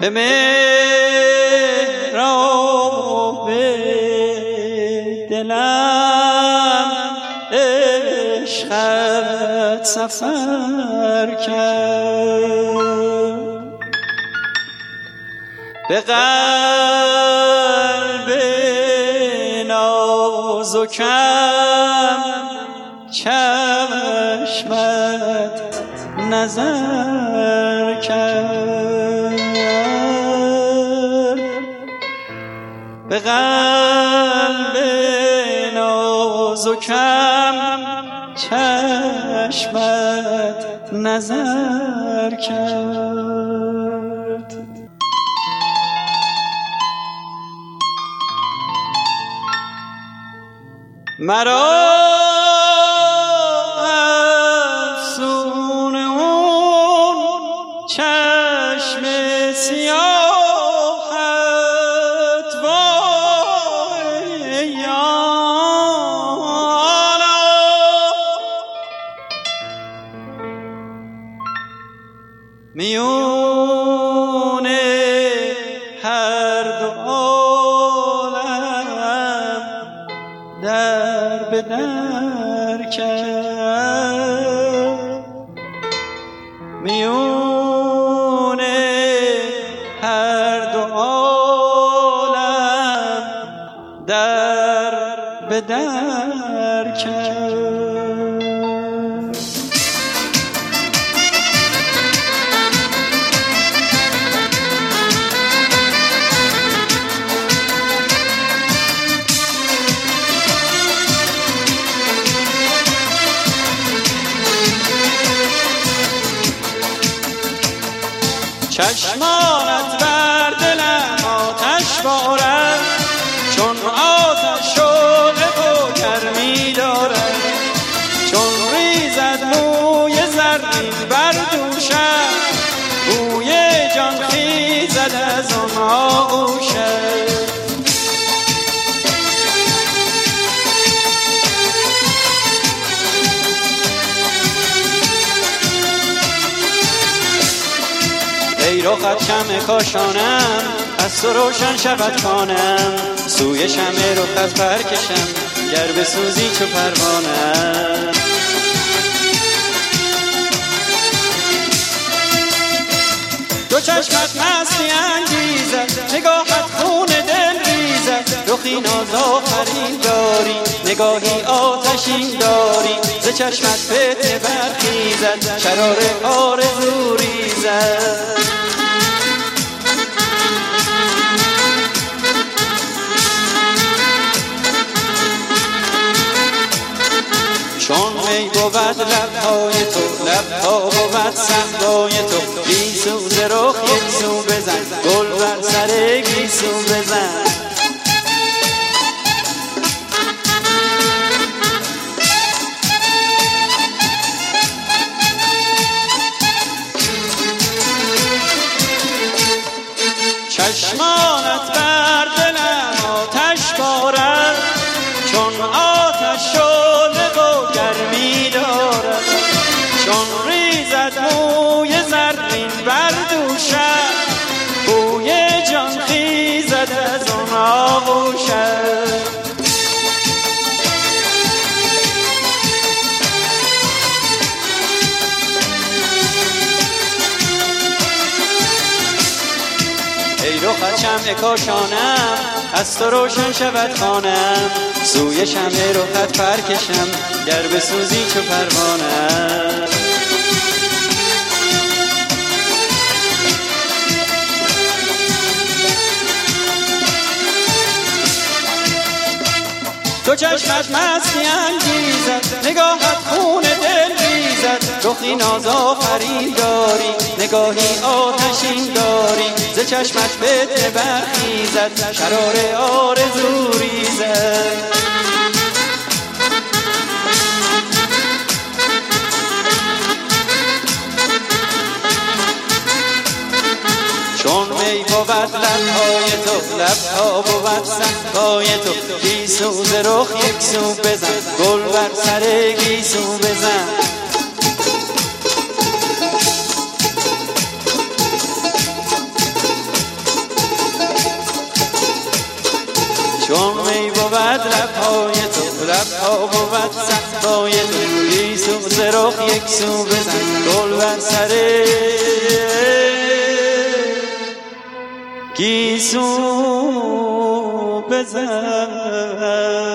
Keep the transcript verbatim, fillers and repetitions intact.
به محراب دلم عشقت سفر کرد، به قلب نازکم چشمت نظر کرد، به قلب نازکم چشمت نظر کرد. مرا افسون اون چشم سیاهت وای یانا، میون هر دو عالم در به در کرد، میون هر دو عالم در به در کرد. چشمانت بر دلم آتش بارد، چون آتش شعله و گرمی دارد، چون ریزد موی زرین بر دوشم، بوی جان خیزد از آن آغوشم. ای رخت شمع کاشانم، از تو روشن شود خانم، سوی شمع رخت برکشم، گر بسوزی چو پروانم. دو چشمت مستی انگیزد، نگاهت خون دل ریزد، رخی ناز آفرین داری، نگاهی آتشین داری، ز چشمت فتنه برخیزد، شرار آرزو ریزد. چون می بود لبهای تو، لبها بود صحرای تو، گیسو ز رخ یک سو بزن، گل بر سر گیسو بزن. چشمانت بر دلم آتش بارد، چون آتش شعله و گرمی دارد، چون ریزد موی زرین بر دوشم، بوی جان خیزد از آن آغوشم. ای رخت شمع کاشانم، از تو روشن شود خانم، سوی شمع رخت برکشم، گر بسوزی چو پروانم. تو چشمت مستی انگیزد، نگاهت خون دل ریزد، رخی ناز آفرین داری، نگاهی آتشین داری، ز چشمت فتنه برخیزد، شرار آرزو ریزد. چون می بود لبهای تو، لبها بود صحرای تو، گیسو ز رخ یک سو بزن، گل بر سر گیسو بزن. لبهای تو، لبها بود صحرای تو. گیسو ز رخ یک سو بزن، گل بر سر گیسو بزن.